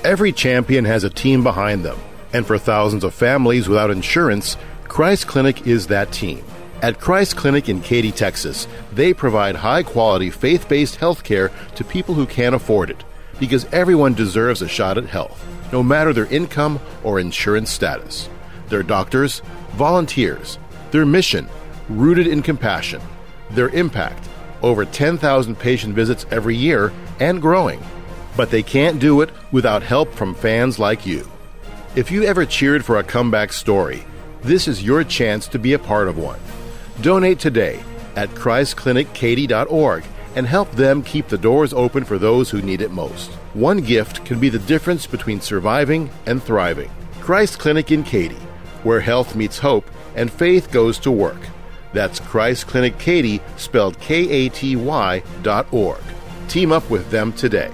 Every champion has a team behind them, and for thousands of families without insurance, Christ Clinic is that team. At Christ Clinic in Katy, Texas, they provide high-quality, faith-based health care to people who can't afford it, because everyone deserves a shot at health, no matter their income or insurance status. Their doctors, volunteers, their mission, rooted in compassion, their impact, over 10,000 patient visits every year and growing. But they can't do it without help from fans like you. If you ever cheered for a comeback story, this is your chance to be a part of one. Donate today at ChristClinicKaty.org and help them keep the doors open for those who need it most. One gift can be the difference between surviving and thriving. Christ Clinic in Katy, where health meets hope and faith goes to work. That's Christ Clinic Katy, spelled Katy.org. Team up with them today.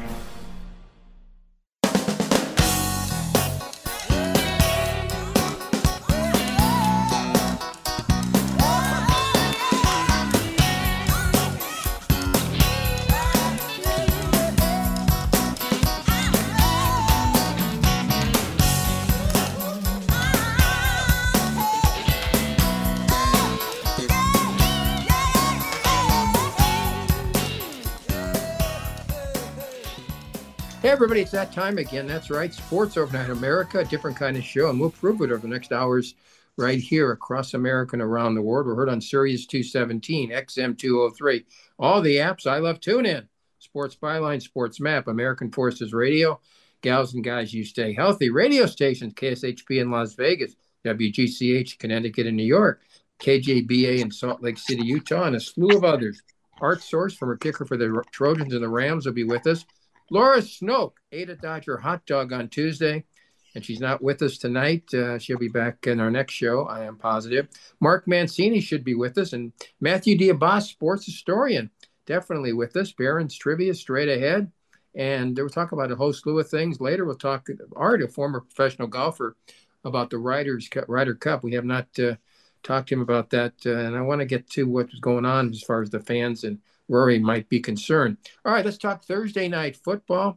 Hey, everybody, it's that time again. That's right. Sports Overnight America, a different kind of show, and we'll prove it over the next hours right here across America and around the world. We're heard on Sirius 217, XM 203, all the apps. I love TuneIn, Sports Byline, Sports Map, American Forces Radio, Gals and Guys, You Stay Healthy, radio stations, KSHP in Las Vegas, WGCH, Connecticut and New York, KJBA in Salt Lake City, Utah, and a slew of others. Art Source, former kicker for the Trojans and the Rams, will be with us. Laura Snoke ate a Dodger hot dog on Tuesday, and she's not with us tonight. She'll be back in our next show, I am positive. Mark Mancini should be with us, and Matthew Diabas, sports historian, definitely with us. Barron's Trivia straight ahead, and we'll talk about a whole slew of things. Later, we'll talk Art, a former professional golfer, about the Ryder Cup. We have not talked to him about that, and I want to get to what's going on as far as the fans and Rory might be concerned. All right, let's talk Thursday night football.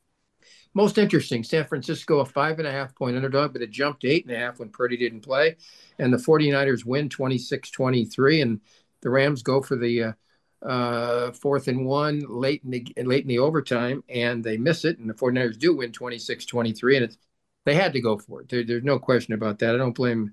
Most interesting, San Francisco, a 5.5-point underdog, but it jumped to 8.5 when Purdy didn't play. And the 49ers win 26-23, and the Rams go for the 4th and 1 late in the overtime, and they miss it. And the 49ers do win 26-23, and they had to go for it. There's no question about that. I don't blame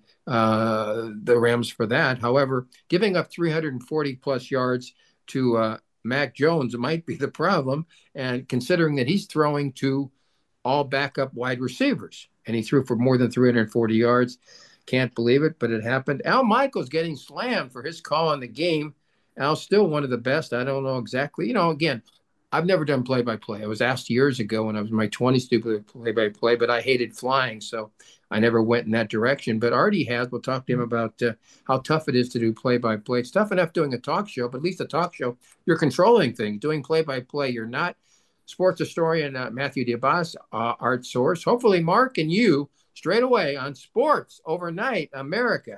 the Rams for that. However, giving up 340-plus yards to Mac Jones might be the problem, and considering that he's throwing to all backup wide receivers, and he threw for more than 340 yards. Can't believe it, but it happened. Al Michaels getting slammed for his call on the game. Al's still one of the best. I don't know exactly. Again, I've never done play-by-play. I was asked years ago when I was in my 20s to do play-by-play, but I hated flying, so I never went in that direction. But Artie has. We'll talk to him about how tough it is to do play-by-play. It's tough enough doing a talk show, but at least a talk show, you're controlling things. Doing play-by-play, you're not. Sports historian Matthew Diabas, Art Source. Hopefully, Mark and you straight away on Sports Overnight America.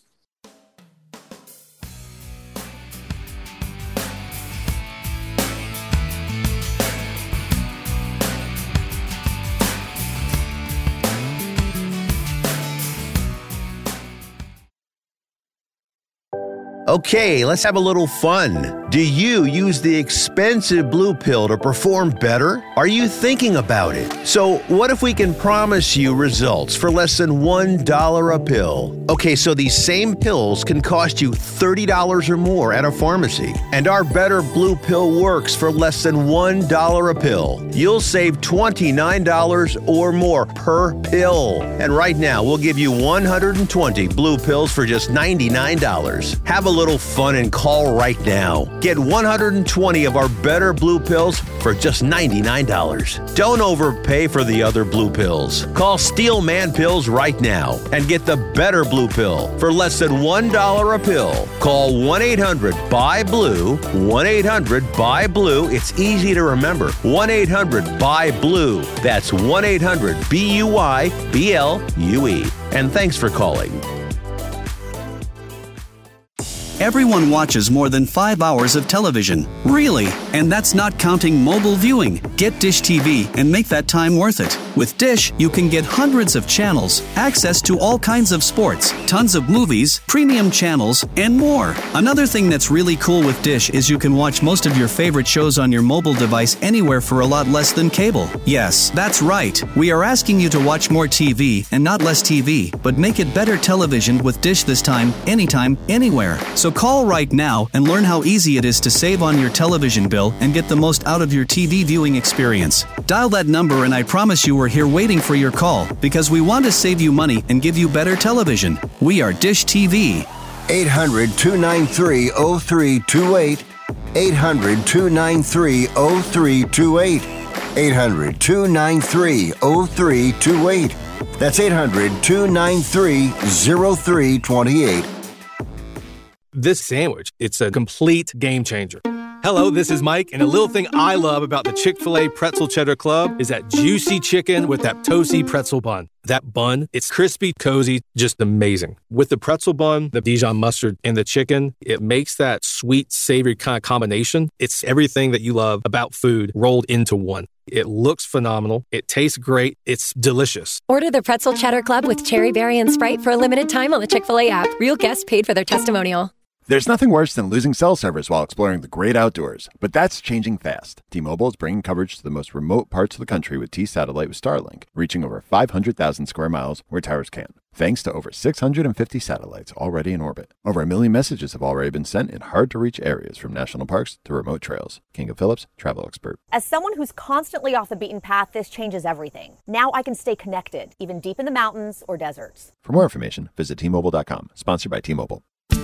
Okay, let's have a little fun. Do you use the expensive Blue Pill to perform better? Are you thinking about it? So what if we can promise you results for less than $1 a pill? Okay, so these same pills can cost you $30 or more at a pharmacy. And our Better Blue Pill works for less than $1 a pill. You'll save $29 or more per pill. And right now, we'll give you 120 Blue Pills for just $99. Have a little fun and call right now. Get 120 of our Better Blue Pills for just $99. Don't overpay for the other Blue Pills. Call Steel Man Pills right now and get the Better Blue Pill for less than $1 a pill. Call 1-800-BUY-BLUE, 1-800-BUY-BLUE. It's easy to remember. 1-800-BUY-BLUE. That's 1-800-BUY-BLUE. And thanks for calling. Everyone watches more than 5 hours of television. Really? And that's not counting mobile viewing. Get Dish TV and make that time worth it. With Dish, you can get hundreds of channels, access to all kinds of sports, tons of movies, premium channels, and more. Another thing that's really cool with Dish is you can watch most of your favorite shows on your mobile device anywhere for a lot less than cable. Yes, that's right. We are asking you to watch more TV and not less TV, but make it better television with Dish this time, anytime, anywhere. So call right now and learn how easy it is to save on your television bill and get the most out of your TV viewing experience. Dial that number and I promise you we're here waiting for your call because we want to save you money and give you better television. We are Dish TV. 800-293-0328. 800-293-0328. 800-293-0328. That's 800-293-0328. This sandwich, it's a complete game changer. Hello, this is Mike, and a little thing I love about the Chick-fil-A Pretzel Cheddar Club is that juicy chicken with that toasty pretzel bun. That bun, it's crispy, cozy, just amazing. With the pretzel bun, the Dijon mustard, and the chicken, it makes that sweet, savory kind of combination. It's everything that you love about food rolled into one. It looks phenomenal. It tastes great. It's delicious. Order the Pretzel Cheddar Club with Cherry Berry and Sprite for a limited time on the Chick-fil-A app. Real guests paid for their testimonial. There's nothing worse than losing cell service while exploring the great outdoors, but that's changing fast. T-Mobile is bringing coverage to the most remote parts of the country with T-Satellite with Starlink, reaching over 500,000 square miles where towers can't, thanks to over 650 satellites already in orbit. Over 1 million messages have already been sent in hard-to-reach areas from national parks to remote trails. King of Phillips, travel expert. As someone who's constantly off the beaten path, this changes everything. Now I can stay connected, even deep in the mountains or deserts. For more information, visit T-Mobile.com. Sponsored by T-Mobile.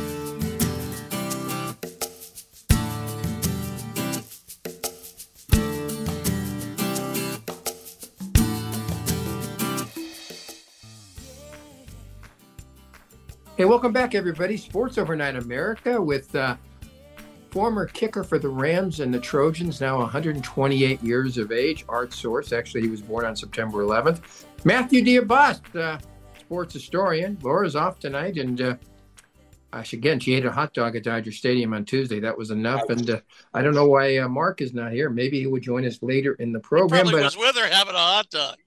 Hey, welcome back, everybody. Sports Overnight America with former kicker for the Rams and the Trojans, now 128 years of age, Art Source. Actually, he was born on September 11th. Matthew Diabast, sports historian. Laura's off tonight, and again, she ate a hot dog at Dodger Stadium on Tuesday. That was enough, and I don't know why Mark is not here. Maybe he would join us later in the program. He probably was with her having a hot dog.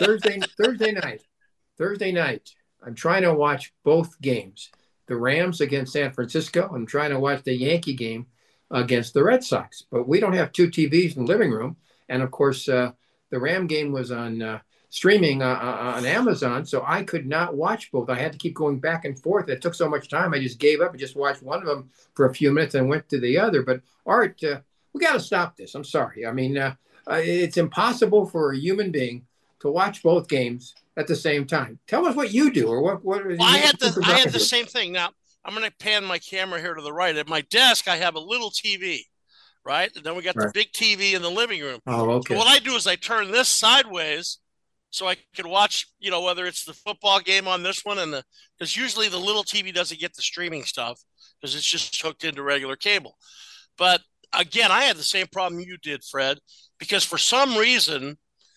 Thursday night. I'm trying to watch both games, the Rams against San Francisco. I'm trying to watch the Yankee game against the Red Sox. But we don't have two TVs in the living room. And, of course, the Ram game was on streaming on Amazon, so I could not watch both. I had to keep going back and forth. It took so much time. I just gave up and just watched one of them for a few minutes and went to the other. But, Art, we got to stop this. I'm sorry. I mean, it's impossible for a human being to watch both games at the same time. Tell us what you do, or what. Well, I had the same thing. Now I'm going to pan my camera here to the right. At my desk, I have a little TV, right, and then we got the big TV in the living room. Oh, okay. So what I do is I turn this sideways so I can watch, whether it's the football game on this one because usually the little TV doesn't get the streaming stuff because it's just hooked into regular cable. But again, I had the same problem you did, Fred, because for some reason,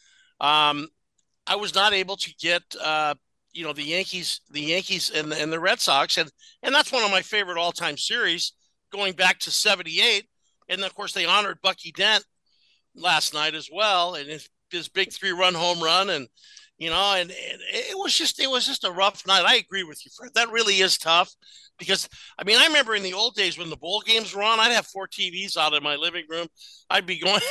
I was not able to get, the Yankees and the Red Sox. And that's one of my favorite all-time series going back to 78. And of course they honored Bucky Dent last night as well. And his big 3-run home run. And it was just a rough night. I agree with you, Fred. That really is tough because, I remember in the old days when the bowl games were on, I'd have 4 TVs out in my living room. I'd be going...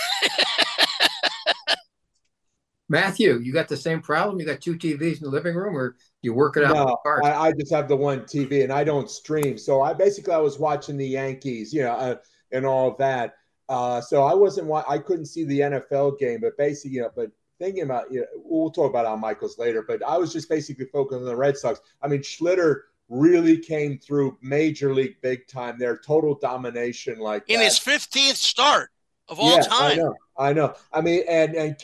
Matthew, you got the same problem? You got 2 TVs in the living room, or you work it out? No, I just have the one TV, and I don't stream. So I was watching the Yankees, and all of that. So I couldn't see the NFL game, but basically, but thinking about, we'll talk about Al Michaels later. But I was just basically focused on the Red Sox. Schlitter really came through major league big time. Their total domination, like in his 15th start of all time. I know. And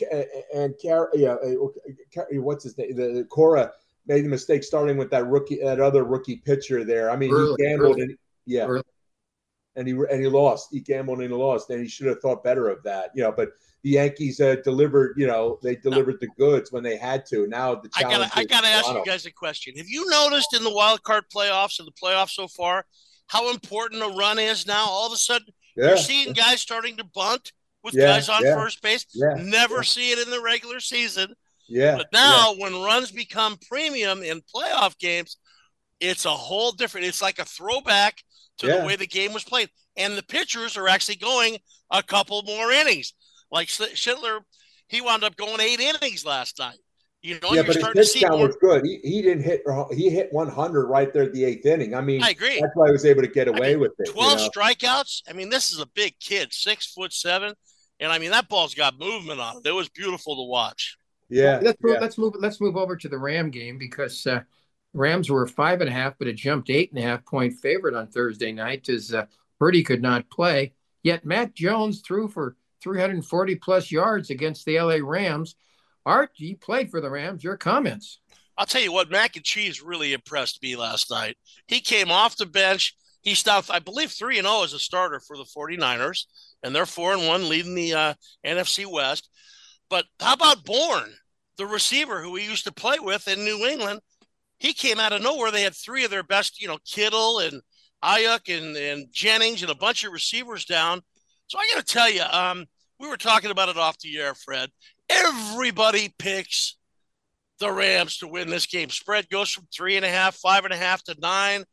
what's his name? The Cora made the mistake starting with that other rookie pitcher there. He gambled and he lost. He gambled and he lost, and he should have thought better of that. But the Yankees delivered. They delivered the goods when they had to. Now the challenge. I gotta ask you guys a question. Have you noticed in the wild card playoffs and the playoffs so far how important a run is now. All of a sudden, you're seeing guys starting to bunt with guys on first base. Never see it in the regular season. But now when runs become premium in playoff games, it's a whole different – it's like a throwback to the way the game was played. And the pitchers are actually going a couple more innings. Like Schindler, he wound up going 8 innings last night. You know, but his pitch count was good. He didn't hit. He hit 100 right there at the 8th inning. I mean, I agree. That's why he was able to get away with it. 12 strikeouts. I mean, this is a big kid, 6'7", and I mean that ball's got movement on it. It was beautiful to watch. Yeah. Let's move over to the Ram game because Rams were 5.5, but it jumped 8.5 point favorite on Thursday night as Purdy could not play. Yet Matt Jones threw for 340 plus yards against the LA Rams. Art, you played for the Rams. Your comments? I'll tell you what, Mac and Cheese really impressed me last night. He came off the bench. He's now, I believe, 3-0 as a starter for the 49ers, and they're 4-1 leading the NFC West. But how about Bourne, the receiver who we used to play with in New England? He came out of nowhere. They had 3 of their best, Kittle and Ayuk and Jennings and a bunch of receivers down. So I got to tell you, we were talking about it off the air, Fred. Everybody picks the Rams to win this game. Spread goes from 3.5, 5.5 to 9.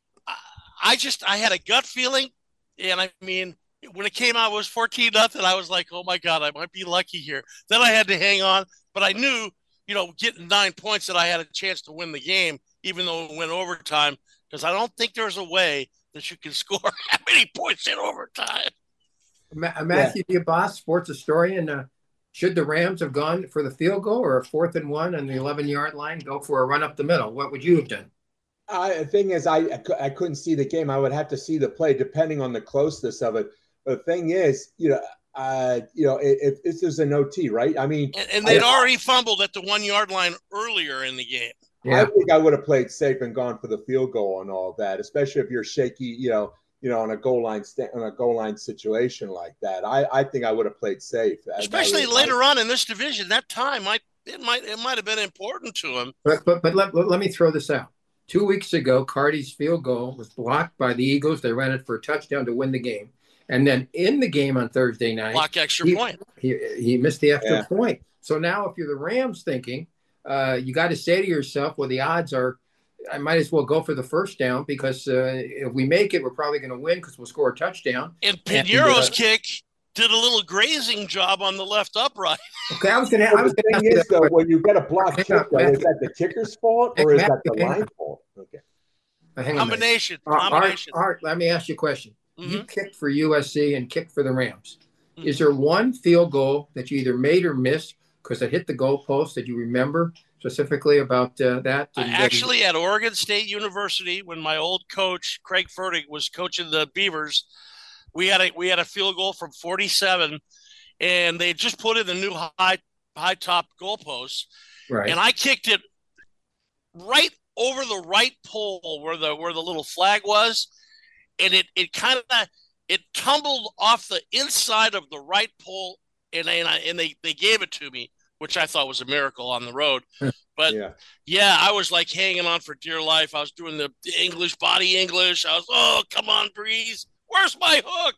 I had a gut feeling, and I mean, when it came out, it was 14-0. I was like, oh my God, I might be lucky here. Then I had to hang on, but I knew, getting 9 points that I had a chance to win the game, even though it went overtime, because I don't think there's a way that you can score that many points in overtime. Matthew Diabas, sports historian. Should the Rams have gone for the field goal or a 4th and 1 on the 11-yard line, go for a run up the middle? What would you have done? The thing is, I couldn't see the game. I would have to see the play depending on the closeness of it. But the thing is, if there's an OT, right? I mean, and they'd already fumbled at the 1-yard line earlier in the game. I think I would have played safe and gone for the field goal and all that, especially if you're shaky, on a goal line situation like that. I think I would have played safe, especially later on in this division. That time it might have been important to him. But let me throw this out. 2 weeks ago, Cardi's field goal was blocked by the Eagles. They ran it for a touchdown to win the game, and then in the game on Thursday night, block extra point. He missed the extra point. So now, if you're the Rams thinking, you got to say to yourself, well, the odds are, I might as well go for the first down because if we make it, we're probably going to win because we'll score a touchdown. And Pinero's kick did a little grazing job on the left upright. Okay, I was going to ask. The thing is, though, when you get a block kick, is that the kicker's fault or is that the line fault? Okay. Combination. Art, let me ask you a question. Mm-hmm. You kicked for USC and kicked for the Rams. Mm-hmm. Is there one field goal that you either made or missed because it hit the goalpost that you remember specifically about that? Actually, at Oregon State University, when my old coach Craig Fertig was coaching the Beavers, we had a field goal from 47, and they just put in the new high top goalposts, right? And I kicked it right over the right pole where the little flag was, and it kind of tumbled off the inside of the right pole, and they gave it to me, which I thought was a miracle on the road. But I was like hanging on for dear life. I was doing the body English. I was, oh, come on, Breeze. Where's my hook?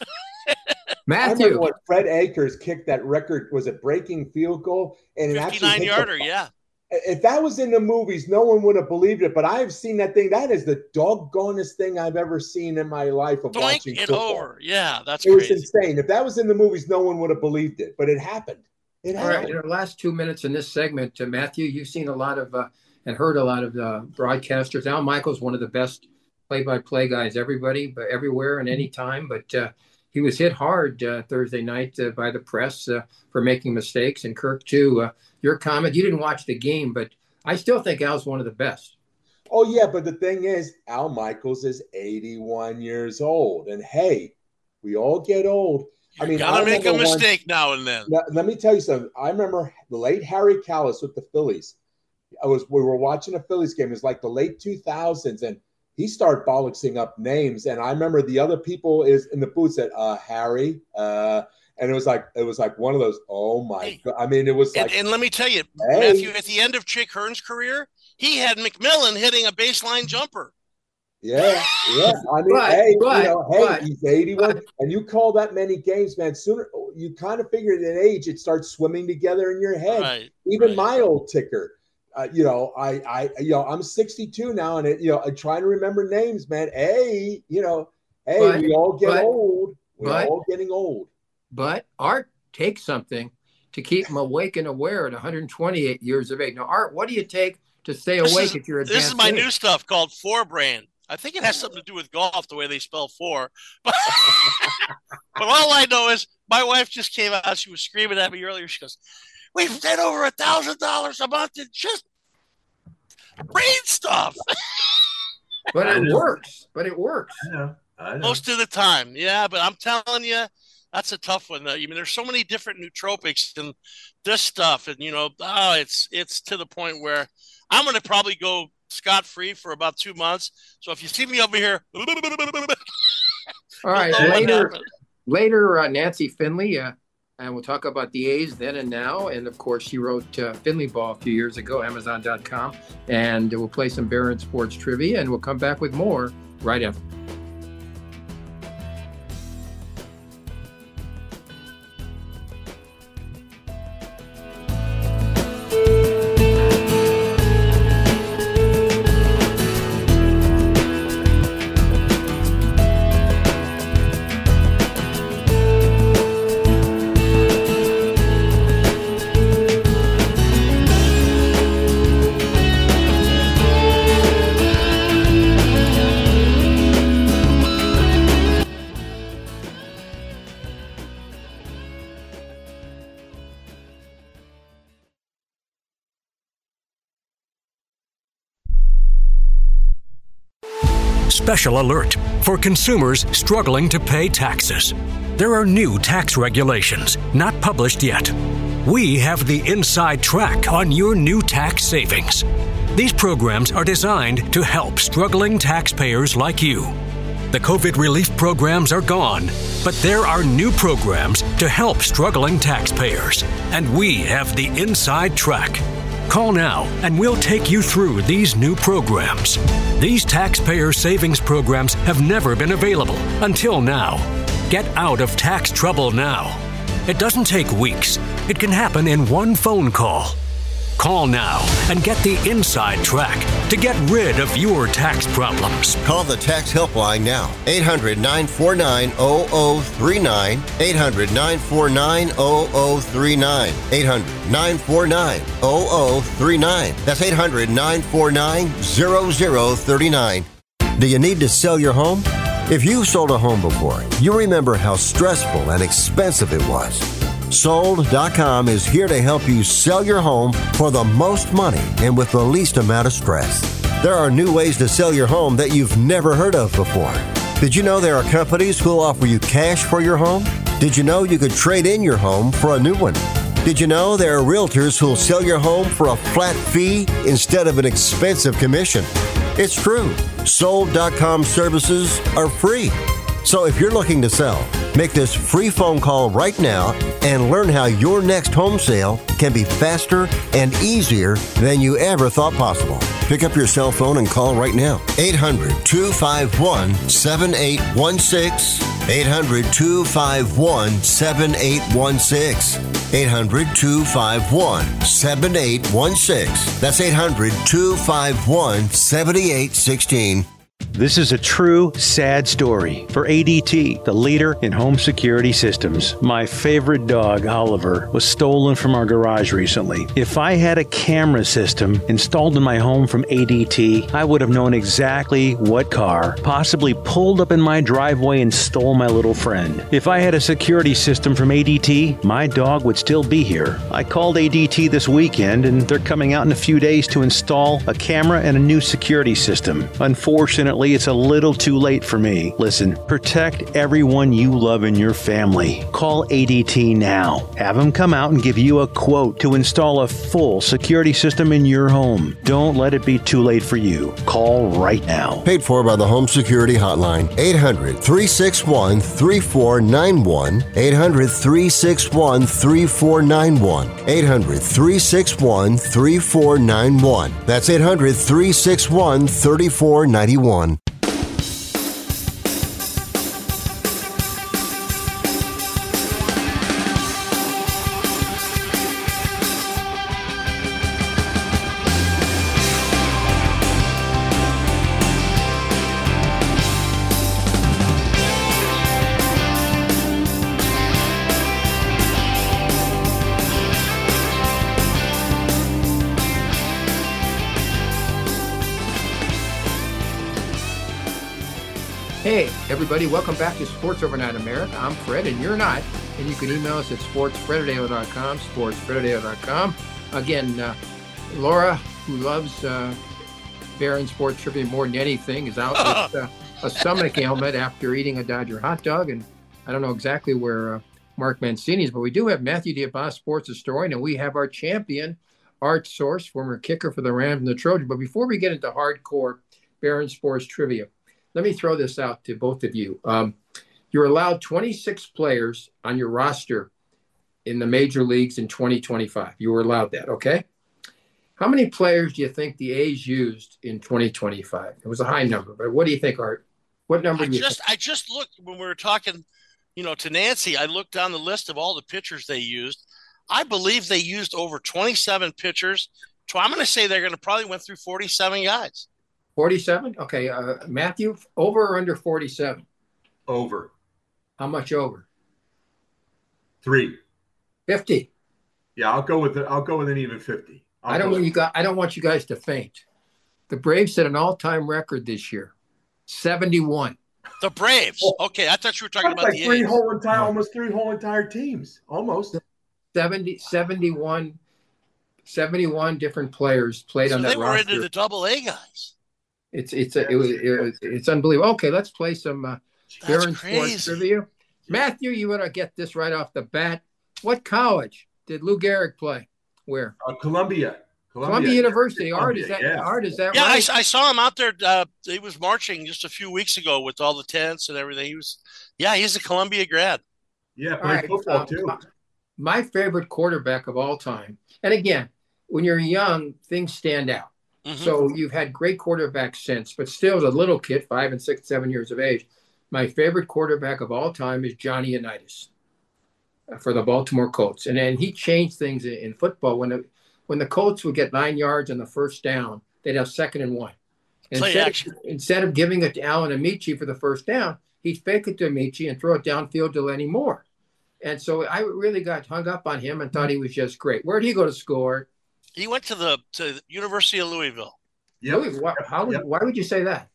Matthew. I remember when Fred Akers kicked that record, was it breaking field goal? And 59-yarder, yeah. If that was in the movies, no one would have believed it. But I've seen that thing. That is the doggonest thing I've ever seen in my life of watching football. Over. Yeah, that's crazy. It was insane. If that was in the movies, no one would have believed it. But it happened. All right, in our last 2 minutes in this segment, Matthew, you've seen a lot of and heard a lot of broadcasters. Al Michaels, one of the best play-by-play guys, everywhere and any time. But he was hit hard Thursday night by the press for making mistakes. And Kirk, too, your comment, you didn't watch the game, but I still think Al's one of the best. Oh, yeah, but the thing is, Al Michaels is 81 years old. And, hey, we all get old. I mean, gotta make a mistake now and then. Let me tell you something. I remember the late Harry Kalas with the Phillies. We were watching a Phillies game. It was like the late 2000s, and he started bollocksing up names. And I remember the other people is in the booth said Harry, and it was like one of those. Oh my God! I mean, it was like. And let me tell you, Matthew, at the end of Chick Hearn's career, he had McMillan hitting a baseline jumper. Yeah. I mean, he's 81, and you call that many games, man. Sooner you kind of figure at age it starts swimming together in your head. Right. Even my old ticker. I'm 62 now, and I'm trying to remember names, man. We all get old. We're all getting old. But Art takes something to keep him awake and aware at 128 years of age. Now, Art, what do you take to stay awake at your advanced This is my age? new stuff called Forebrain. I think it has something to do with golf, the way they spell four. But all I know is my wife just came out. She was screaming at me earlier. She goes, "We've paid over $1,000 a month in just brain stuff." But it works. I know. Most of the time. Yeah, but I'm telling you, that's a tough one. I mean, there's so many different nootropics and this stuff. And, it's to the point where I'm going to probably go scot-free for about 2 months. So if you see me over here. All right. Later, Nancy Finley, and we'll talk about the A's then and now. And, of course, she wrote Finley Ball a few years ago, Amazon.com. And we'll play some Barron Sports trivia, and we'll come back with more right after. Special alert for consumers struggling to pay taxes. There are new tax regulations not published yet. We have the inside track on your new tax savings. These programs are designed to help struggling taxpayers like you. The COVID relief programs are gone, but there are new programs to help struggling taxpayers, and we have the inside track. Call now and we'll take you through these new programs. These taxpayer savings programs have never been available until now. Get out of tax trouble now. It doesn't take weeks. It can happen in one phone call. Call now and get the inside track to get rid of your tax problems. Call the tax helpline now. 800-949-0039. 800-949-0039. 800-949-0039. That's 800-949-0039. Do you need to sell your home? If you've sold a home before, you remember how stressful and expensive it was. Sold.com is here to help you sell your home for the most money and with the least amount of stress. There are new ways to sell your home that you've never heard of before. Did you know there are companies who'll offer you cash for your home? Did you know you could trade in your home for a new one? Did you know there are realtors who'll sell your home for a flat fee instead of an expensive commission? It's true. Sold.com services are free. So if you're looking to sell, make this free phone call right now and learn how your next home sale can be faster and easier than you ever thought possible. Pick up your cell phone and call right now. 800-251-7816. 800-251-7816. 800-251-7816. That's 800-251-7816. This is a true, sad story for ADT, the leader in home security systems. My favorite dog, Oliver, was stolen from our garage recently. If I had a camera system installed in my home from ADT, I would have known exactly what car possibly pulled up in my driveway and stole my little friend. If I had a security system from ADT, my dog would still be here. I called ADT this weekend, and they're coming out in a few days to install a camera and a new security system. Unfortunately, it's a little too late for me. Listen, protect everyone you love in your family. Call ADT now. Have them come out and give you a quote to install a full security system in your home. Don't let it be too late for you. Call right now. Paid for by the Home Security Hotline. 800-361-3491. 800-361-3491. 800-361-3491. That's 800-361-3491. Hey, everybody, welcome back to Sports Overnight America. I'm Fred, and you're not. And you can email us at sportsfredadale.com, sportsfredadale.com. Again, Laura, who loves Barron Sports Trivia more than anything, is out with a stomach ailment after eating a Dodger hot dog. And I don't know exactly where Mark Mancini is, but we do have Matthew Diabas, sports historian, and we have our champion, Art Source, former kicker for the Rams and the Trojans. But before we get into hardcore Barron Sports Trivia, let me throw this out to both of you. You're allowed 26 players on your roster in the major leagues in 2025. You were allowed that, okay? How many players do you think the A's used in 2025? It was a high number, but what do you think, Art? What number do you think? I just looked when we were talking, to Nancy. I looked down the list of all the pitchers they used. I believe they used over 27 pitchers. So I'm going to say they're going to probably went through 47 guys. 47? Okay. Matthew, over or under 47? Over. How much over? 3. 50. Yeah, I'll go with an even 50. I don't want you guys to faint. The Braves set an all-time record this year. 71. The Braves. Okay, I thought you were talking about the A's. Almost 3 whole entire teams. Almost. 71 different players played on that roster. They were into the Double-A guys. It's unbelievable. Okay, let's play some Barron Sports Trivia. Matthew, you want to get this right off the bat. What college did Lou Gehrig play? Where? Columbia University. Art, is that yeah, right? I saw him out there. He was marching just a few weeks ago with all the tents and everything. He's a Columbia grad. Yeah, played football too. My favorite quarterback of all time. And again, when you're young, things stand out. Mm-hmm. So you've had great quarterbacks since, but still as a little kid, 5 and 6, 7 years of age. My favorite quarterback of all time is Johnny Unitas for the Baltimore Colts. And then he changed things in football. When the Colts would get 9 yards on the first down, they'd have 2nd and 1. Instead of giving it to Alan Amici for the first down, he'd fake it to Amici and throw it downfield to Lenny Moore. And so I really got hung up on him and thought he was just great. Where did he go to school? He went to the University of Louisville. Yep. Why would you say that?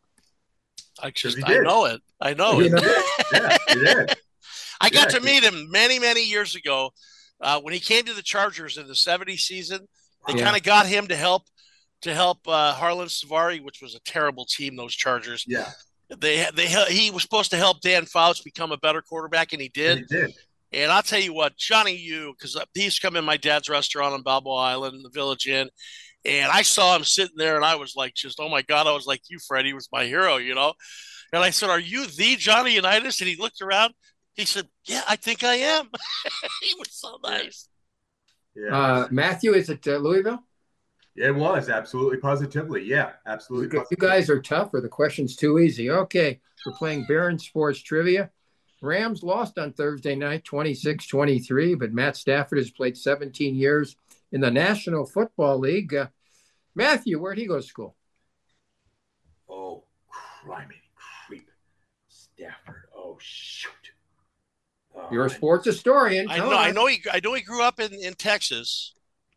I know it. I know it. Yeah, he did. I got to meet him many, many years ago when he came to the Chargers in the 70 season. They kind of got him to help Harlan Savari, which was a terrible team, those Chargers. Yeah. He was supposed to help Dan Fouts become a better quarterback, and he did. And I'll tell you what, Johnny U, because he used to come in my dad's restaurant on Balboa Island, the Village Inn, and I saw him sitting there, and I was like, oh my God, I was like, you, Fred, he was my hero, And I said, are you the Johnny Unitas? And he looked around. He said, yeah, I think I am. He was so nice. Yeah. Matthew, is it Louisville? It was, absolutely, positively. Yeah, absolutely. You guys are tough, or the question's too easy. Okay, we're playing Barron Sports Trivia. Rams lost on Thursday night, 26-23, but Matt Stafford has played 17 years in the National Football League. Matthew, where'd he go to school? Oh, criminy creep. Stafford. Oh, shoot. You're a sports historian. I know he grew up in Texas.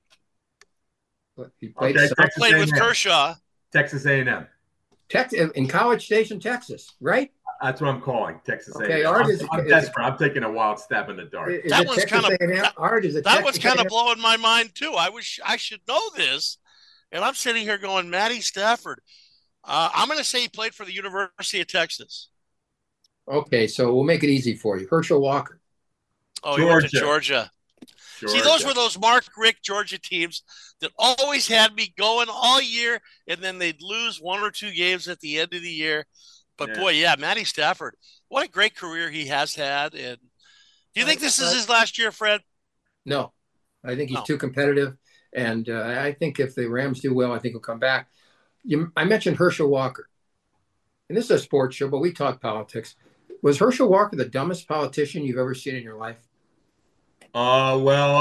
He played, played with Kershaw. Texas A&M. In College Station, Texas, right? That's what I'm calling Texas A&M. Okay, I'm desperate. I'm taking a wild stab in the dark. That was kind of blowing my mind too. I should know this, and I'm sitting here going, Matty Stafford. I'm going to say he played for the University of Texas. Okay, so we'll make it easy for you. Herschel Walker. Oh, he went to Georgia. See, those were those Mark Richt Georgia teams that always had me going all year, and then they'd lose 1 or 2 games at the end of the year. But boy, Matty Stafford, what a great career he has had. And do you think this is his last year, Fred? No, I think he's too competitive. And I think if the Rams do well, I think he'll come back. I mentioned Herschel Walker. And this is a sports show, but we talk politics. Was Herschel Walker the dumbest politician you've ever seen in your life? Now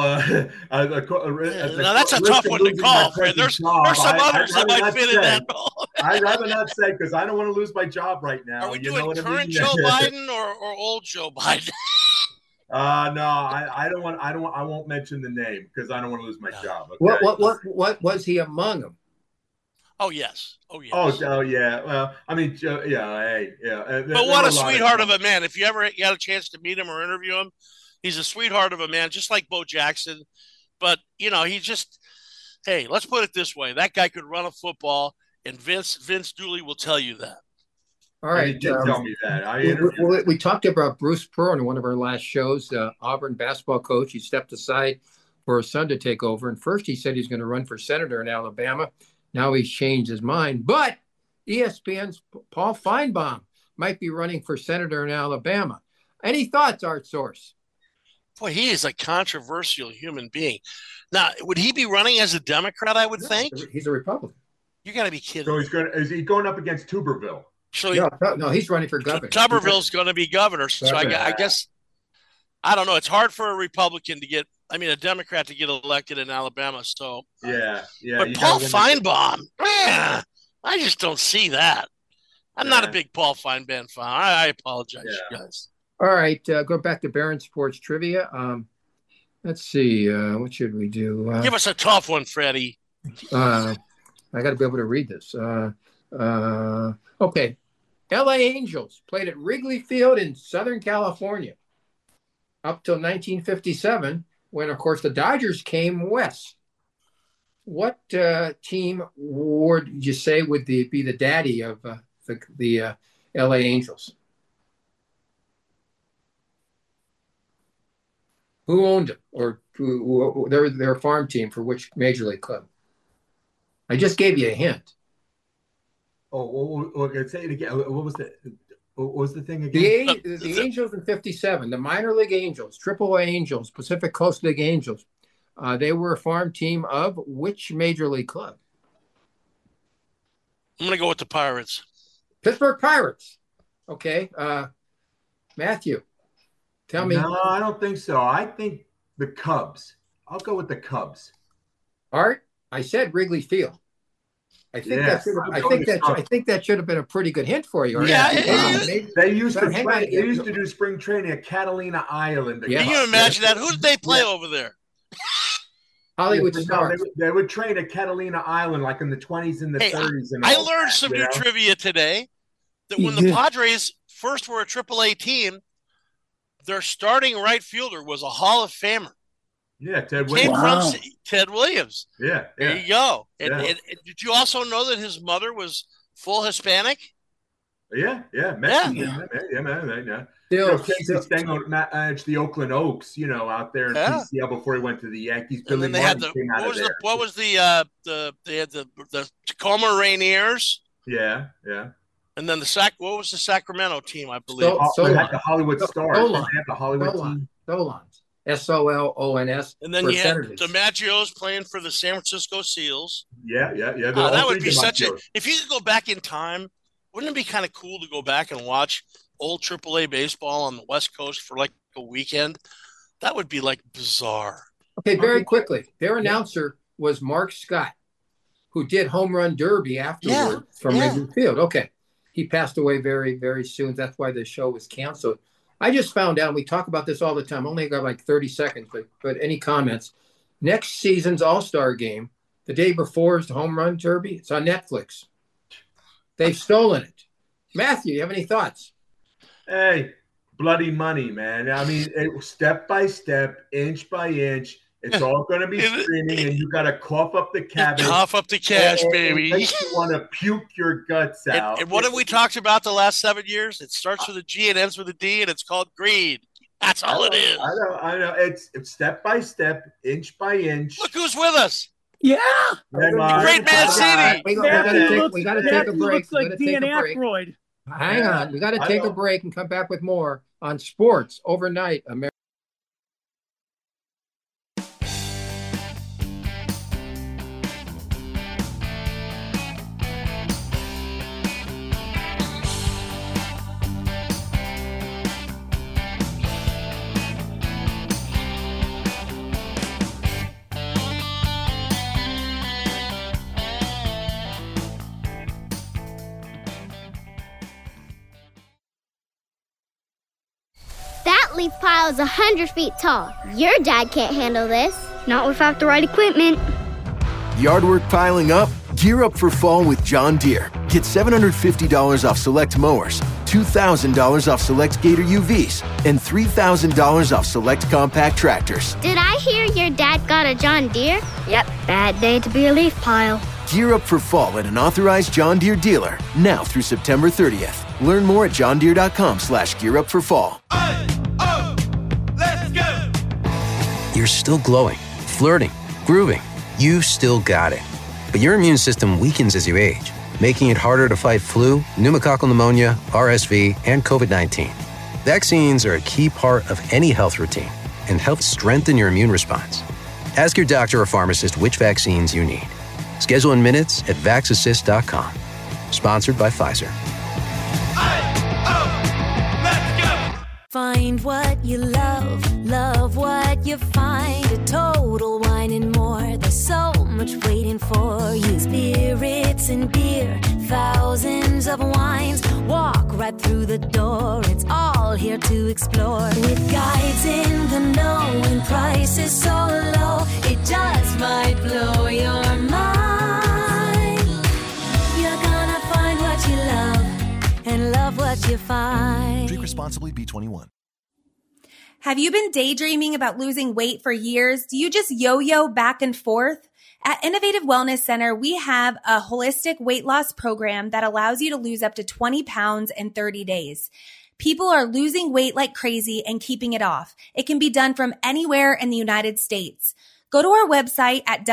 that's a tough one to call, Fred. There's some others that might fit in that role. I'd rather not say because I don't want to lose my job right now. Are we doing current Joe Biden or old Joe Biden? No, I don't want. I won't mention the name because I don't want to lose my job. Okay? What was he among them? Oh, yes. Oh, yes. Oh, yeah. Well, I mean, yeah. But what a sweetheart of a man. If you ever got a chance to meet him or interview him, he's a sweetheart of a man, just like Bo Jackson. But, he just, hey, let's put it this way. That guy could run a football, and Vince Dooley will tell you that. All right. He did tell me that. We talked about Bruce Pearl in one of our last shows, Auburn basketball coach. He stepped aside for his son to take over. And first he said he's going to run for senator in Alabama. Now he's changed his mind. But ESPN's Paul Feinbaum might be running for senator in Alabama. Any thoughts, Art Source? Boy, he is a controversial human being. Now, would he be running as a Democrat, I would think? He's a Republican. You got to be kidding. So is he going up against Tuberville? So no, he's running for governor. Tuberville's going to be governor. So I guess, I don't know. It's hard for a Republican a Democrat to get elected in Alabama. So yeah. But Paul Feinbaum, man, I just don't see that. I'm not a big Paul Feinbaum fan. I apologize, guys. All right, go back to Barron Sports Trivia. Let's see. What should we do? Give us a tough one, Freddie. I got to be able to read this. Okay. L.A. Angels played at Wrigley Field in Southern California up till 1957, when, of course, the Dodgers came west. What team would you say would be the daddy of the L.A. Angels? Who owned them, or their farm team for which major league club? I just gave you a hint. Oh, say it again. What was the thing again? The Angels in 57, the minor league Angels, AAA Angels, Pacific Coast League Angels. They were a farm team of which major league club? I'm going to go with the Pirates. Pittsburgh Pirates. Okay. Matthew, tell me. No, I don't think so. I think the Cubs. I'll go with the Cubs. Art, I said Wrigley Field. I think that should have been a pretty good hint for you. Right? Yeah, they used to do spring training at Catalina Island. Can you imagine that? Who did they play over there? Hollywood Stars. They would train at Catalina Island like in the 20s and the 30s. And I learned some new trivia today that when the Padres first were a AAA team, their starting right fielder was a Hall of Famer. Yeah, Ted Williams. From Ted Williams. Yeah. There you go. And did you also know that his mother was full Hispanic? Yeah. Mexican. Yeah. Casey Stengel managed the Oakland Oaks, out there in PCL before he went to the Yankees. And then they had they had the Tacoma Rainiers. Yeah. And then what was the Sacramento team, I believe? They had the Hollywood Stars. They had the Hollywood team. Solons. SOLONS. And then you had DiMaggio's playing for the San Francisco Seals. Yeah. That would be if you could go back in time, wouldn't it be kind of cool to go back and watch old AAA baseball on the West Coast for like a weekend? That would be like bizarre. Okay, very quickly. Their announcer was Mark Scott, who did Home Run Derby afterward from Wrigley Field. Okay. He passed away very, very soon. That's why the show was canceled. I just found out, we talk about this all the time, only got like 30 seconds, but any comments? Next season's All-Star game, the day before is the Home Run Derby. It's on Netflix. They've stolen it. Matthew, you have any thoughts? Hey, bloody money, man. I mean, step by step, inch by inch, it's all going to be streaming, and you got to cough up the cabbage. Cough up the cash, baby. You want to puke your guts out. And what have we talked about the last 7 years? It starts with a G and ends with a D, and it's called greed. That's all it is. I know. It's step by step, inch by inch. Look who's with us. Yeah. Great Man City. We got to take a break. Looks like Dan Aykroyd. Hang on. We got to take a break and come back with more on Sports Overnight America. Leaf pile is 100 feet tall. Your dad can't handle this. Not without the right equipment. Yard work piling up? Gear up for fall with John Deere. Get $750 off select mowers, $2,000 off select Gator UVs, and $3,000 off select compact tractors. Did I hear your dad got a John Deere? Yep, bad day to be a leaf pile. Gear up for fall at an authorized John Deere dealer, now through September 30th. Learn more at johndeere.com/gearupforfall. Let's go! You're still glowing, flirting, grooving. You still got it. But your immune system weakens as you age, making it harder to fight flu, pneumococcal pneumonia, RSV, and COVID-19. Vaccines are a key part of any health routine and help strengthen your immune response. Ask your doctor or pharmacist which vaccines you need. Schedule in minutes at vaxassist.com. Sponsored by Pfizer. Find what you love, love what you find. A Total Wine and More. There's so much waiting for you. Spirits and beer, thousands of wines. Walk right through the door. It's all here to explore. With guides in the know and prices so low, it just might blow your mind. You're gonna find what you love and love what you find. Drink responsibly, B21. Have you been daydreaming about losing weight for years? Do you just yo-yo back and forth? At Innovative Wellness Center, we have a holistic weight loss program that allows you to lose up to 20 pounds in 30 days. People are losing weight like crazy and keeping it off. It can be done from anywhere in the United States. Go to our website at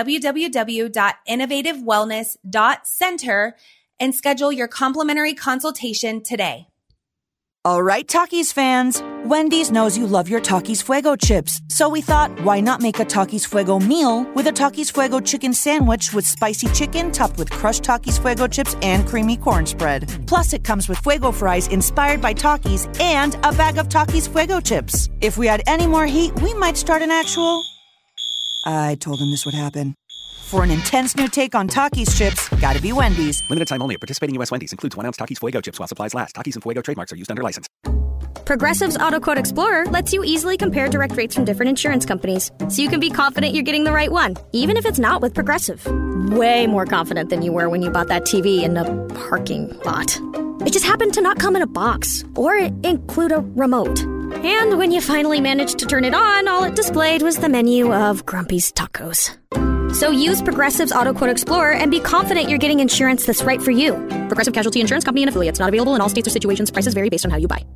www.innovativewellness.center and schedule your complimentary consultation today. All right, Takis fans, Wendy's knows you love your Takis Fuego chips, so we thought, why not make a Takis Fuego meal with a Takis Fuego chicken sandwich with spicy chicken topped with crushed Takis Fuego chips and creamy corn spread. Plus, it comes with Fuego fries inspired by Takis and a bag of Takis Fuego chips. If we had any more heat, we might start an actual... I told him this would happen. For an intense new take on Takis chips, gotta be Wendy's. Limited time only at participating U.S. Wendy's. Includes 1 ounce Takis Fuego chips while supplies last. Takis and Fuego trademarks are used under license. Progressive's Auto Quote Explorer lets you easily compare direct rates from different insurance companies, so you can be confident you're getting the right one, even if it's not with Progressive. Way more confident than you were when you bought that TV in the parking lot. It just happened to not come in a box or include a remote. And when you finally managed to turn it on, all it displayed was the menu of Grumpy's Tacos. So use Progressive's Auto Quote Explorer and be confident you're getting insurance that's right for you. Progressive Casualty Insurance Company and affiliates. Not available in all states or situations. Prices vary based on how you buy.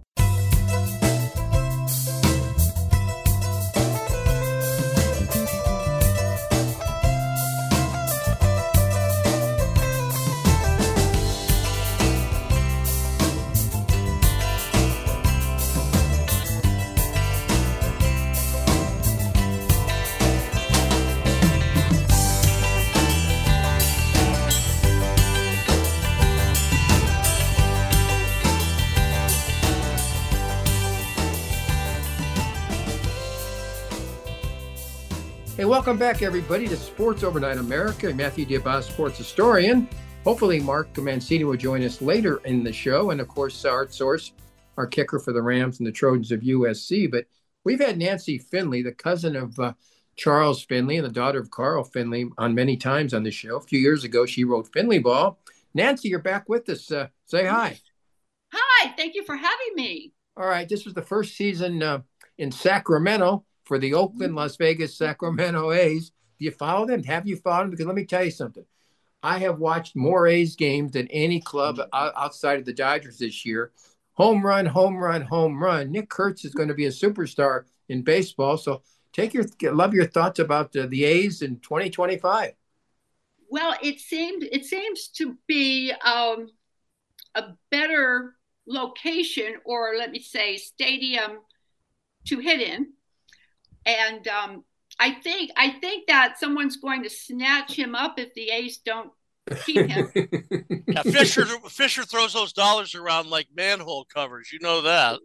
Hey, welcome back, everybody, to Sports Overnight America. Matthew Diabas, sports historian. Hopefully, Mark Mancini will join us later in the show. And, of course, Art Source, our kicker for the Rams and the Trojans of USC. But we've had Nancy Finley, the cousin of Charles Finley and the daughter of Carl Finley, on many times on the show. A few years ago, she wrote Finley Ball. Nancy, you're back with us. Say hi. Hi, thank you for having me. All right, this was the first season in Sacramento for the Oakland, Las Vegas, Sacramento A's. Do you follow them? Have you followed them? Because let me tell you something. I have watched more A's games than any club outside of the Dodgers this year. Home run, home run, home run. Nick Kurtz is going to be a superstar in baseball. So love your thoughts about the A's in 2025. Well, it seems to be a better location, or let me say stadium, to hit in. And I think that someone's going to snatch him up if the A's don't keep him. Yeah, Fisher throws those dollars around like manhole covers. You know that.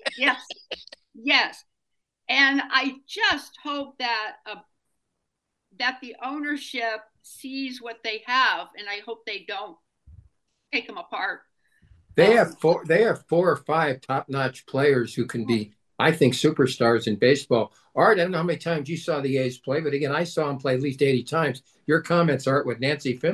Yes. And I just hope that the ownership sees what they have, and I hope they don't take them apart. They have 4 or 5 top-notch players who can be, I think, superstars in baseball. Art, I don't know how many times you saw the A's play, but again, I saw him play at least 80 times. Your comments, Art, with Nancy Finley.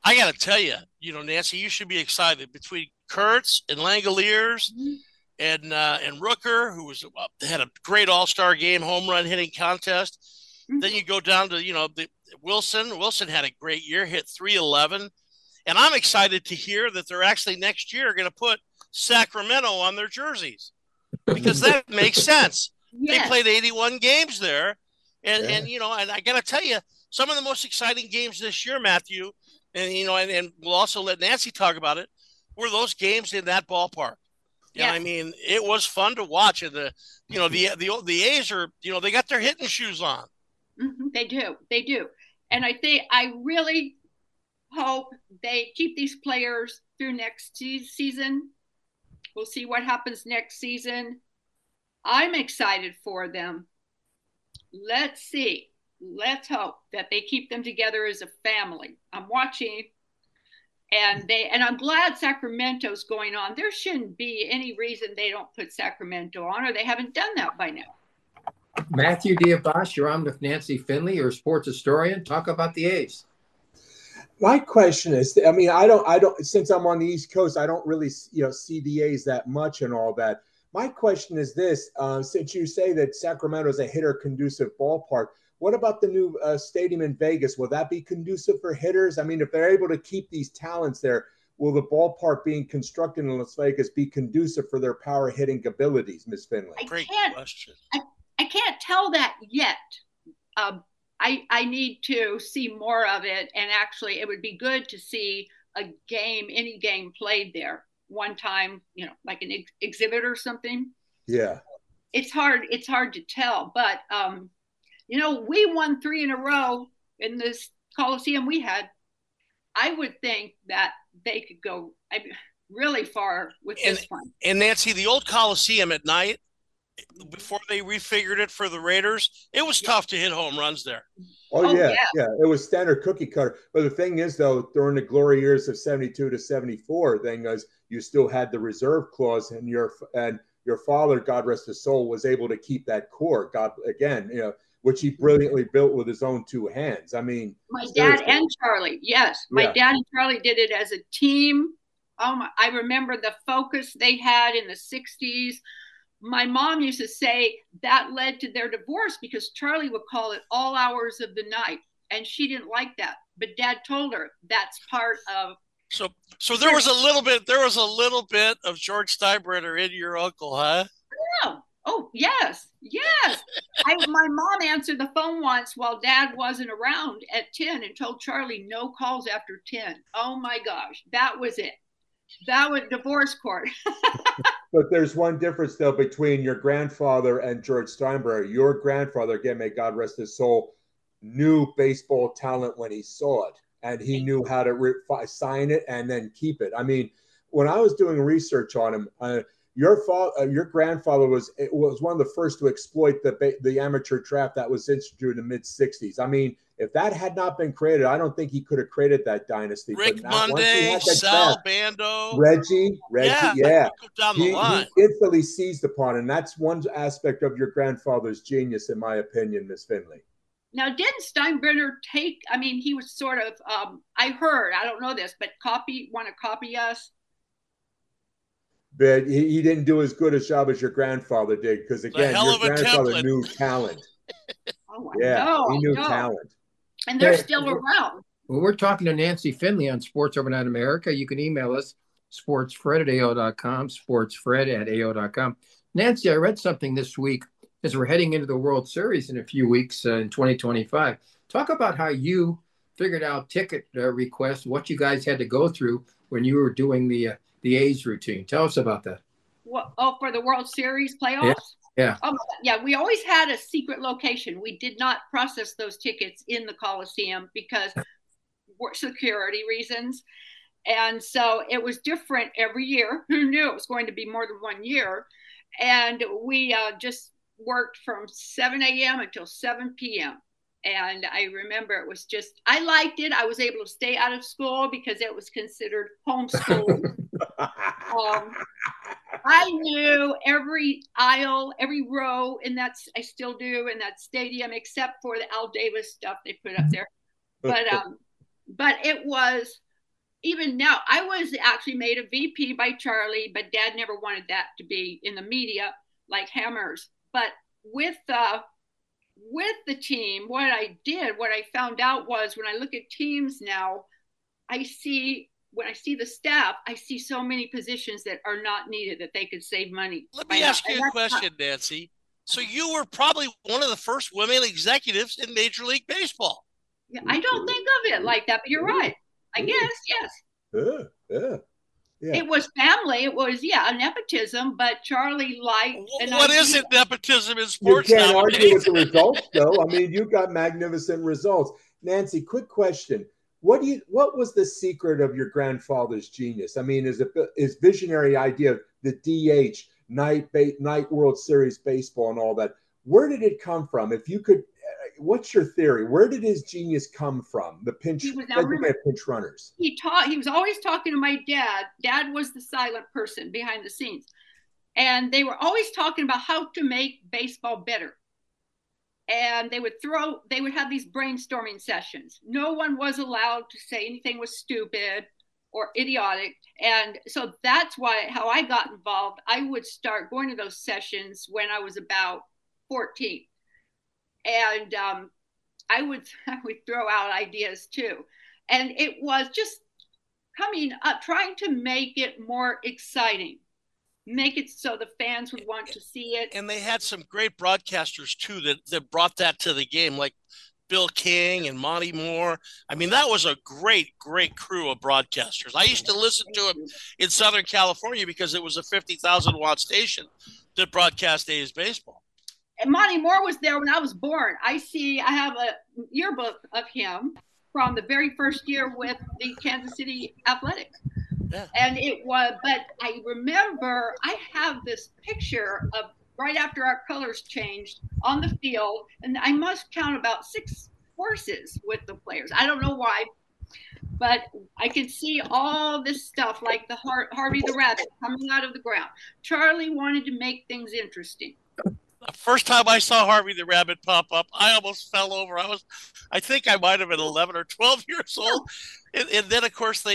I got to tell you, Nancy, you should be excited between Kurtz and Langoliers and Rooker, who had a great all-star game, home run hitting contest. Then you go down to, Wilson. Wilson had a great year, hit 311. And I'm excited to hear that they're actually next year going to put Sacramento on their jerseys because that makes sense. Yes. They played 81 games there. And I got to tell you, some of the most exciting games this year, Matthew, and we'll also let Nancy talk about it, were those games in that ballpark. Yeah, I mean, it was fun to watch. And the A's are, they got their hitting shoes on. Mm-hmm. They do. And I really hope they keep these players through next season. We'll see what happens next season. I'm excited for them. Let's see. Let's hope that they keep them together as a family. I'm watching, and I'm glad Sacramento's going on. There shouldn't be any reason they don't put Sacramento on, or they haven't done that by now. Matthew Diabash, you're on with Nancy Finley, you're a sports historian. Talk about the A's. My question is, I mean, I don't, since I'm on the East Coast, I don't really, see the A's that much and all that. My question is this, since you say that Sacramento is a hitter-conducive ballpark, what about the new stadium in Vegas? Will that be conducive for hitters? I mean, if they're able to keep these talents there, will the ballpark being constructed in Las Vegas be conducive for their power hitting abilities, Ms. Finley? Great question. I can't tell that yet. I need to see more of it. And actually, it would be good to see any game played there one time, like an exhibit or something. Yeah. It's hard to tell, but we won 3 in a row in this Coliseum we had. I would think that they could go really far with this one. And Nancy, the old Coliseum at night, before they refigured it for the Raiders, it was tough to hit home runs there. Oh yeah. It was standard cookie cutter. But the thing is, though, during the glory years of 72 to 74, thing is you still had the reserve clause, and your father, God rest his soul, was able to keep that core. Which he brilliantly built with his own 2 hands. I mean, my dad and Charlie. Yes, my dad and Charlie did it as a team. I remember the focus they had in the 60s. My mom used to say that led to their divorce because Charlie would call it all hours of the night, and she didn't like that. But Dad told her that's part of. So there was a little bit of George Steinbrenner in your uncle, huh? Yeah. Oh yes. My mom answered the phone once while Dad wasn't around at 10 and told Charlie no calls after 10. Oh my gosh, that was it. That was divorce court. But there's one difference, though, between your grandfather and George Steinbrenner. Your grandfather, again, may God rest his soul, knew baseball talent when he saw it, and he knew how to sign it and then keep it. I mean, when I was doing research on him, your grandfather was one of the first to exploit the amateur draft that was instituted in the mid-'60s. I mean, if that had not been created, I don't think he could have created that dynasty. Rick Monday, Sal Bando, Reggie, yeah. Down the line. He instantly seized upon it, and that's one aspect of your grandfather's genius, in my opinion, Miss Finley. Now, didn't Steinbrenner he was sort of, I heard, I don't know this, but want to copy us? But he didn't do as good a job as your grandfather did, because, again, your grandfather knew talent. He knew talent. And they're still around. Well, we're talking to Nancy Finley on Sports Overnight America. You can email us, sportsfred@ao.com, sportsfred@ao.com. Nancy, I read something this week as we're heading into the World Series in a few weeks in 2025. Talk about how you figured out ticket requests, what you guys had to go through when you were doing the A's routine. Tell us about that. For the World Series playoffs? Yeah. We always had a secret location. We did not process those tickets in the Coliseum because security reasons. And so it was different every year. Who knew it was going to be more than 1 year? And we just worked from 7 a.m. until 7 p.m. And I remember it was I liked it. I was able to stay out of school because it was considered homeschool. I knew every aisle, every row, and I still do in that stadium, except for the Al Davis stuff they put up there. But it was even now, I was actually made a VP by Charlie, but Dad never wanted that to be in the media like Hammers. But with the team, what I found out was when I look at teams now, when I see the staff, I see so many positions that are not needed that they could save money. Let me ask you a question, Nancy. So you were probably one of the first women executives in Major League Baseball. Yeah, I don't think of it like that, but you're right. I guess, yes. Yeah. It was family. It was, nepotism, but Charlie liked. What isn't nepotism in sports You can't nowadays? argue with the results, though. I mean, you got magnificent results. Nancy, quick question. What was the secret of your grandfather's genius? I mean, his visionary idea of the DH, night World Series baseball and all that. Where did it come from? If you could, what's your theory? Where did his genius come from? The pinch runners. He was always talking to my dad. Dad was the silent person behind the scenes. And they were always talking about how to make baseball better. And they would have these brainstorming sessions. No one was allowed to say anything was stupid or idiotic. And so that's how I got involved. I would start going to those sessions when I was about 14. And I would throw out ideas too. And it was just coming up, trying to make it more exciting. Make it so the fans would want to see it. And they had some great broadcasters too that brought that to the game, like Bill King and Monty Moore. I mean, that was a great crew of broadcasters. I used to listen to them in Southern California because it was a 50,000 watt station that broadcast A's baseball. And Monty Moore was there when I was born. I have a yearbook of him from the very first year with the Kansas City Athletics. Yeah. And but I remember I have this picture of right after our colors changed on the field, and I must count about 6 horses with the players. I don't know why, but I can see all this stuff like the Harvey the Rabbit coming out of the ground. Charlie wanted to make things interesting. The first time I saw Harvey the Rabbit pop up, I almost fell over. I think I might have been 11 or 12 years old. And then, of course,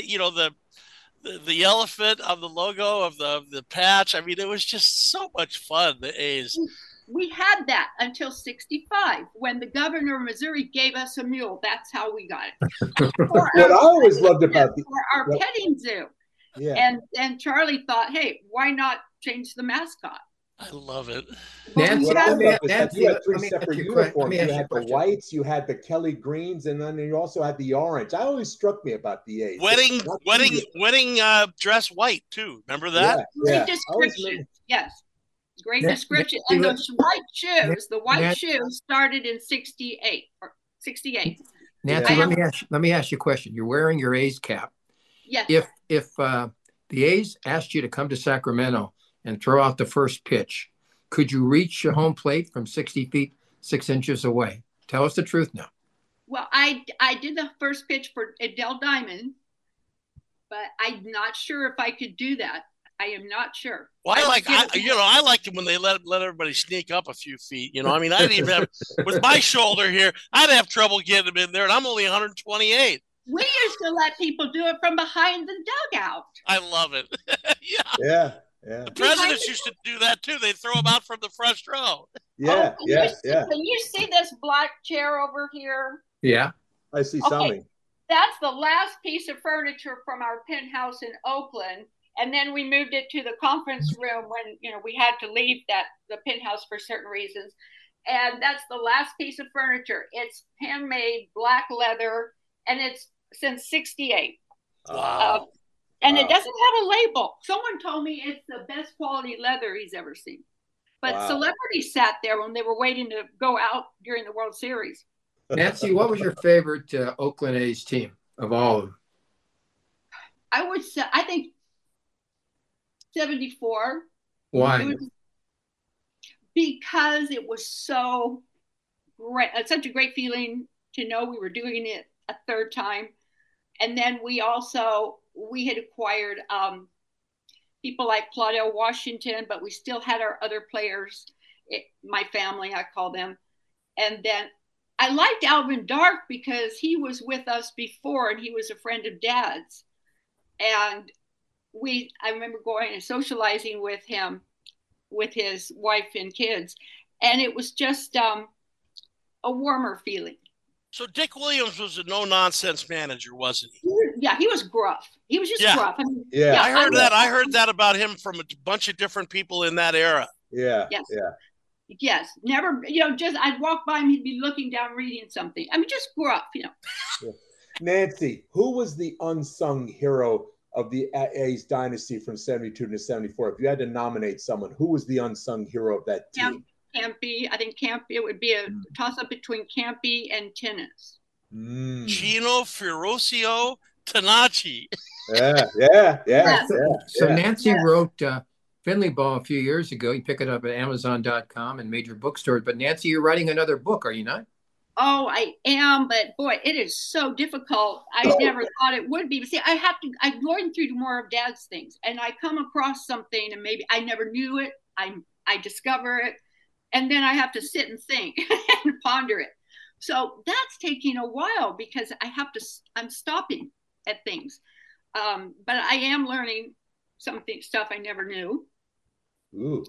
the elephant on the logo of the patch. I mean, it was just so much fun, the A's. We had that until 1965 when the governor of Missouri gave us a mule. That's how we got it. What I always loved about our petting zoo. Yeah. And Charlie thought, hey, why not change the mascot? I love it. Nancy, you had 3 separate uniforms. You had the whites, you had the Kelly greens, and then you also had the orange. That always struck me about the A's. Wedding dress white too. Remember that? Great description. Yes. Great description. And those white shoes, the white shoes started in 68 or 68. Nancy, let me ask you a question. You're wearing your A's cap. Yes. If the A's asked you to come to Sacramento and throw out the first pitch, could you reach your home plate from 60 feet, 6 inches away? Tell us the truth now. Well, I did the first pitch for Adele Diamond, but I'm not sure if I could do that. I am not sure. Well, I liked them when they let everybody sneak up a few feet. I mean, I didn't even have, with my shoulder here, I'd have trouble getting them in there, and I'm only 128. We used to let people do it from behind the dugout. I love it. Yeah. The presidents used to do that too. They throw them out from the first row. Yeah. Can you see this black chair over here? Yeah. I see something. That's the last piece of furniture from our penthouse in Oakland. And then we moved it to the conference room when, we had to leave the penthouse for certain reasons. And that's the last piece of furniture. It's handmade black leather, and it's since 68. Wow. And it doesn't have a label. Someone told me it's the best quality leather he's ever seen. But celebrities sat there when they were waiting to go out during the World Series. Nancy, what was your favorite Oakland A's team of all of them? I would say, I think 74. Why? Because it was so great. It's such a great feeling to know we were doing it a third time. And then we had acquired people like Claudel Washington, but we still had our other players, my family, I call them. And then I liked Alvin Dark because he was with us before and he was a friend of Dad's. And I remember going and socializing with him, with his wife and kids, and it was just a warmer feeling. So Dick Williams was a no-nonsense manager, wasn't he? Yeah, he was gruff. He was just gruff. I mean, I heard that. I heard that about him from a bunch of different people in that era. Yeah. Yes. Yeah. Yes. Never, just I'd walk by him, he'd be looking down, reading something. I mean, just gruff, Yeah. Nancy, who was the unsung hero of the A's dynasty from 72 to 74? If you had to nominate someone, who was the unsung hero of that team? Campy. I think Campy, it would be a toss-up between Campy and Tennis. Gino Ferruccio Tanachi. Yeah. So Nancy wrote Finley Ball a few years ago. You pick it up at Amazon.com and major bookstores. But Nancy, you're writing another book, are you not? Oh, I am, but boy, it is so difficult. I never thought it would be. But see, I'm going through more of Dad's things, and I come across something, and maybe I never knew it. I discover it, and then I have to sit and think and ponder it. So that's taking a while because I'm stopping at things. But I am learning stuff I never knew. Ooh.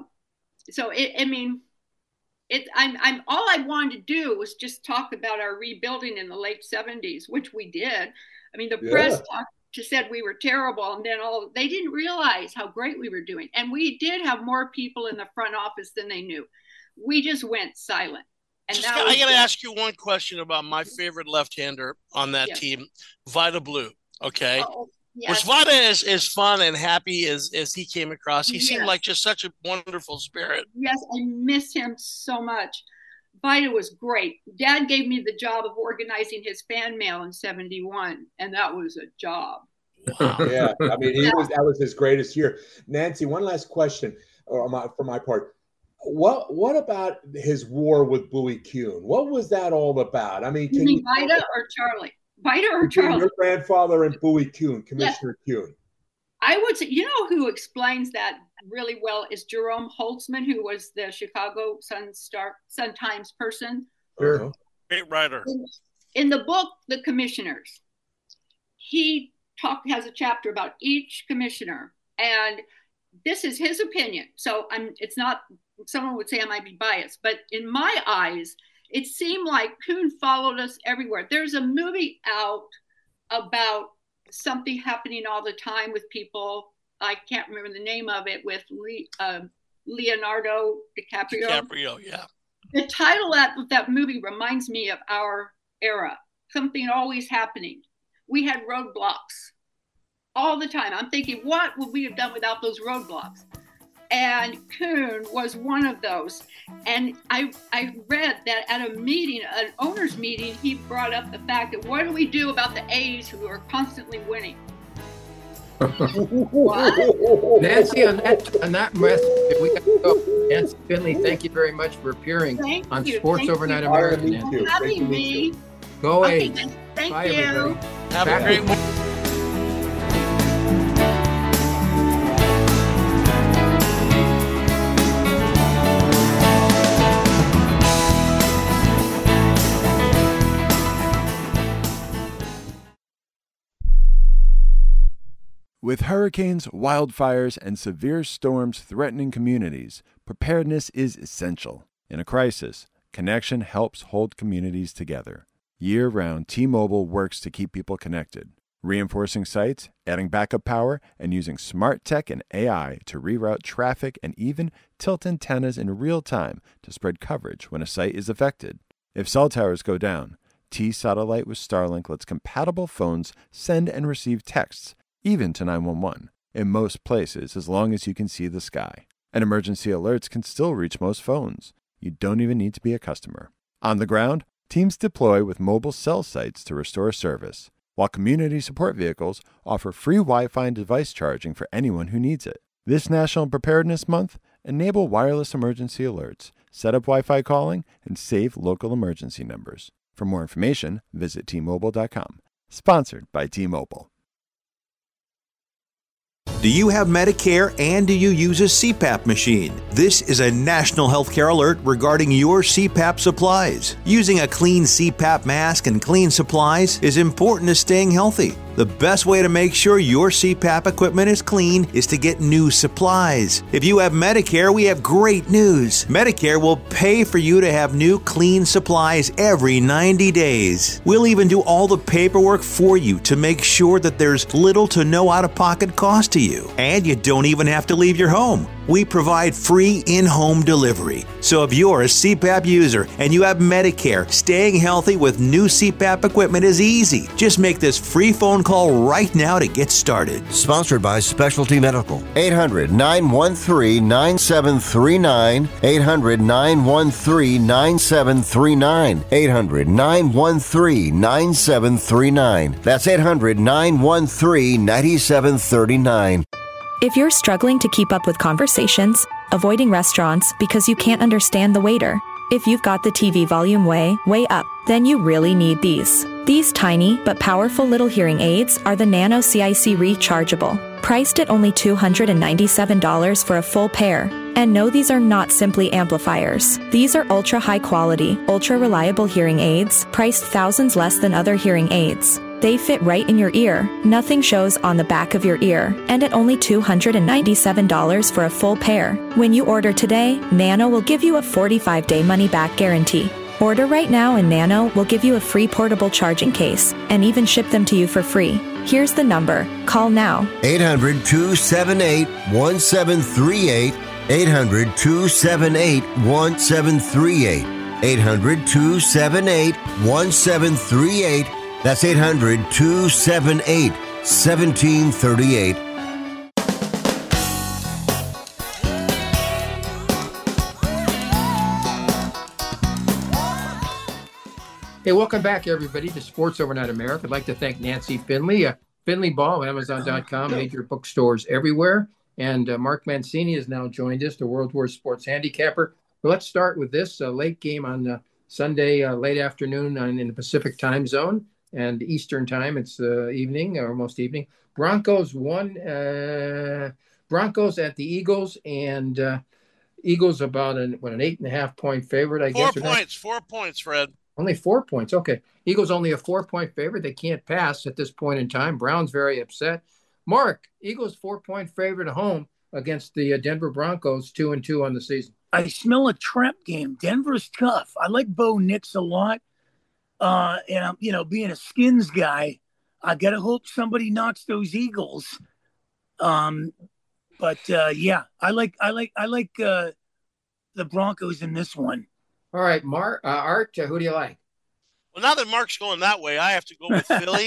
I'm all I wanted to do was just talk about our rebuilding in the late 70s, which we did. I mean, the press just said we were terrible, and then they didn't realize how great we were doing. And we did have more people in the front office than they knew. We just went silent. And I got to ask you one question about my favorite left-hander on that team, Vida Blue. Okay. Was Vida as fun and happy as he came across? He seemed like just such a wonderful spirit. Yes, I miss him so much. Vida was great. Dad gave me the job of organizing his fan mail in 71, and that was a job. Wow. Yeah, I mean, that was his greatest year. Nancy, one last question for my part. What about his war with Bowie Kuhn? What was that all about? I mean, you mean Vida or Charlie? Vida or Charlie? Your grandfather and Bowie Kuhn, Commissioner Kuhn. I would say, who explains that really well is Jerome Holtzman, who was the Chicago Sun-Times person. Sure. Great writer. In the book, The Commissioners, he has a chapter about each commissioner, and this is his opinion. So it's not, someone would say I might be biased, but in my eyes, it seemed like Kuhn followed us everywhere. There's a movie out about something happening all the time with people. I can't remember the name of it, with Leonardo DiCaprio. DiCaprio, yeah. The title of that movie reminds me of our era. Something always happening. We had roadblocks all the time. I'm thinking, what would we have done without those roadblocks? And Kuhn was one of those. And I read that at a meeting, an owner's meeting, he brought up the fact that what do we do about the A's who are constantly winning? Nancy, on that message, we got to go. Nancy Finley, thank you very much for appearing on Sports Overnight America. Thank having me. Go A's. Thank Bye, you. Everybody. Have a great one. With hurricanes, wildfires, and severe storms threatening communities, preparedness is essential. In a crisis, connection helps hold communities together. Year-round, T-Mobile works to keep people connected, reinforcing sites, adding backup power, and using smart tech and AI to reroute traffic and even tilt antennas in real time to spread coverage when a site is affected. If cell towers go down, T-Satellite with Starlink lets compatible phones send and receive texts, even to 911, in most places as long as you can see the sky. And emergency alerts can still reach most phones. You don't even need to be a customer. On the ground, teams deploy with mobile cell sites to restore service, while community support vehicles offer free Wi-Fi and device charging for anyone who needs it. This National Preparedness Month, enable wireless emergency alerts, set up Wi-Fi calling, and save local emergency numbers. For more information, visit T-Mobile.com. Sponsored by T-Mobile. Do you have Medicare and do you use a CPAP machine? This is a national healthcare alert regarding your CPAP supplies. Using a clean CPAP mask and clean supplies is important to staying healthy. The best way to make sure your CPAP equipment is clean is to get new supplies. If you have Medicare, we have great news. Medicare will pay for you to have new clean supplies every 90 days. We'll even do all the paperwork for you to make sure that there's little to no out-of-pocket cost to you. And you don't even have to leave your home. We provide free in-home delivery. So if you're a CPAP user and you have Medicare, staying healthy with new CPAP equipment is easy. Just make this free phone call right now to get started. Sponsored by Specialty Medical. 800-913-9739. 800-913-9739. 800-913-9739. That's 800-913-9739. If you're struggling to keep up with conversations, avoiding restaurants because you can't understand the waiter, if you've got the TV volume way up, then you really need these. These tiny but powerful little hearing aids are the Nano CIC Rechargeable, priced at only $297 for a full pair. And no, these are not simply amplifiers. These are ultra high quality, ultra reliable hearing aids, priced thousands less than other hearing aids. They fit right in your ear. Nothing shows on the back of your ear. And at only $297 for a full pair. When you order today, Nano will give you a 45-day money-back guarantee. Order right now and Nano will give you a free portable charging case and even ship them to you for free. Here's the number. Call now. 800-278-1738. 800-278-1738. 800-278-1738. That's 800-278-1738. Hey, welcome back, everybody, to Sports Overnight America. I'd like to thank Nancy Finley, Finley Ball, Amazon.com, major bookstores everywhere. And Mark Mancini has now joined us, the World War Sports handicapper. But let's start with this late game on Sunday, late afternoon in the Pacific time zone. And Eastern time, it's evening, or almost evening. Broncos won. Broncos at the Eagles, and Eagles about an 8.5-point favorite, I guess. 4 points, Fred. Only 4 points. Okay. Eagles only a 4-point favorite. They can't pass at this point in time. Brown's very upset. Mark, Eagles 4-point favorite at home against the Denver Broncos, 2-2 on the season. I smell a trap game. Denver's tough. I like Bo Nix a lot. And I'm, being a Skins guy, I gotta hope somebody knocks those Eagles. But I like the Broncos in this one. All right, Art, who do you like? Well, now that Mark's going that way, I have to go with Philly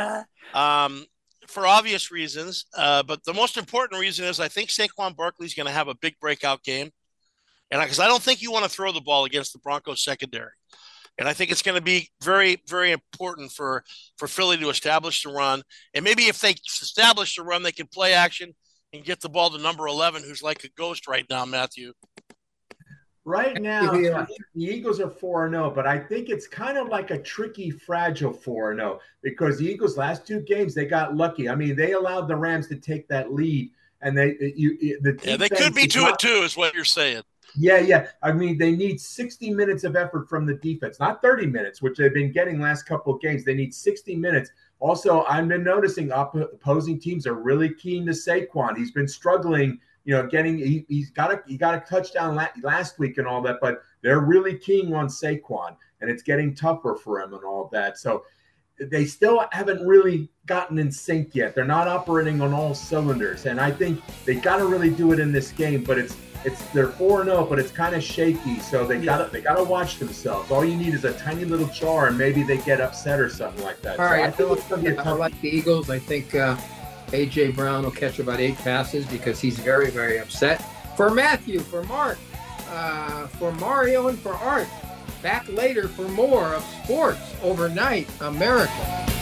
for obvious reasons. But the most important reason is I think Saquon Barkley's going to have a big breakout game, and because I don't think you want to throw the ball against the Broncos secondary. And I think it's going to be very, very important for Philly to establish the run. And maybe if they establish the run, they can play action and get the ball to number 11, who's like a ghost right now, Matthew. Right now, the Eagles are 4-0, but I think it's kind of like a tricky, fragile 4-0 because the Eagles' last two games, they got lucky. I mean, they allowed the Rams to take that lead, and they could be 2-2 is what you're saying. Yeah. I mean, they need 60 minutes of effort from the defense, not 30 minutes, which they've been getting last couple of games. They need 60 minutes. Also, I've been noticing opposing teams are really keen to Saquon. He's been struggling, he got a touchdown last week and all that, but they're really keen on Saquon, and it's getting tougher for him and all that. So they still haven't really gotten in sync yet. They're not operating on all cylinders, and I think they got to really do it in this game, but they're 4-0, but it's kind of shaky, so they gotta watch themselves. All you need is a tiny little jar, and maybe they get upset or something like that. All right, I feel I like the Eagles. I think A.J. Brown will catch about 8 passes because he's very, very upset. For Matthew, for Mark, for Mario, and for Art, back later for more of Sports Overnight America.